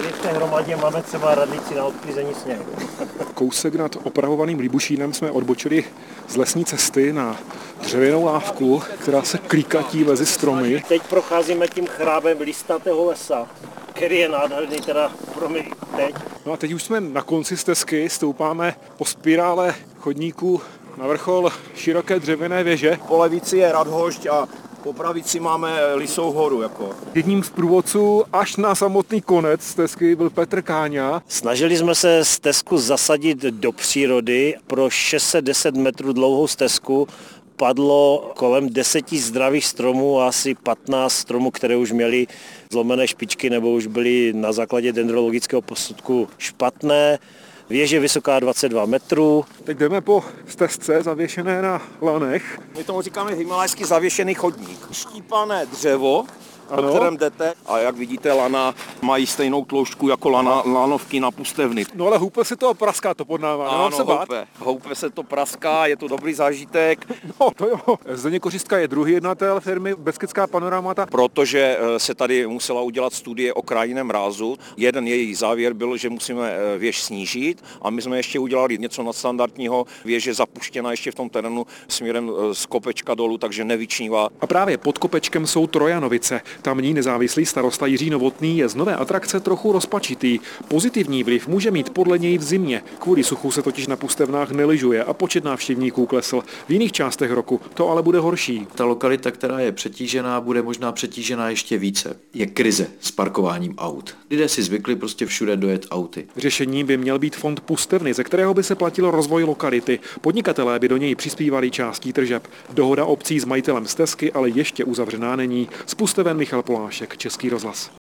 Tady v té hromadě máme třeba radlici na odklízení sněhu. Kousek nad opravovaným Libušínem jsme odbočili z lesní cesty na dřevěnou lávku, která se klíkatí mezi stromy. Teď procházíme tím chrábem listatého lesa, který je nádherný teda pro mě teď. No a teď už jsme na konci stezky, stoupáme po spirále chodníků na vrchol široké dřevěné věže. Po levici je Radhošť a po pravici máme Lisou horu. Jedním z průvodců až na samotný konec stezky byl Petr Káňa. Snažili jsme se stezku zasadit do přírody. Pro 610 metrů dlouhou stezku padlo kolem 10 zdravých stromů a asi 15 stromů, které už měly zlomené špičky nebo už byly na základě dendrologického posudku špatné. Věž je vysoká 22 metrů. Teď jdeme po stezce zavěšené na lanech. My tomu říkáme himalajský zavěšený chodník. Štípané dřevo, ano, po kterém jdete. A jak vidíte, lana mají stejnou tloušťku jako lanovky na pustevny. No ale houpe se to praská to pod náma. Ano, houpe se to praská, je to dobrý zážitek. No to jo. Zdeněk Kořistka je druhý jednatel firmy Beskidská panoramata. Protože se tady musela udělat studie o krajinném rázu. Jeden její závěr byl, že musíme věž snížit a my jsme ještě udělali něco nadstandardního. Věž je zapuštěna ještě v tom terénu směrem z kopečka dolů, takže nevyčnívá. A právě pod kopečkem jsou Trojanovice. Tamní nezávislý starosta Jiří Novotný je z nové atrakce trochu rozpačitý. Pozitivní vliv může mít podle něj v zimě. Kvůli suchu se totiž na pustevnách nelyžuje a počet návštěvníků klesl. V jiných částech roku to ale bude horší. Ta lokalita, která je přetížená, bude možná přetížená ještě více. Je krize s parkováním aut. Lidé si zvykli prostě všude dojet auty. Řešením by měl být fond pustevny, ze kterého by se platil rozvoj lokality. Podnikatelé by do něj přispívali částí tržeb. Dohoda obcí s majitelem stezky ale ještě uzavřená není. Z Pusteven Michal Polášek, Český rozhlas.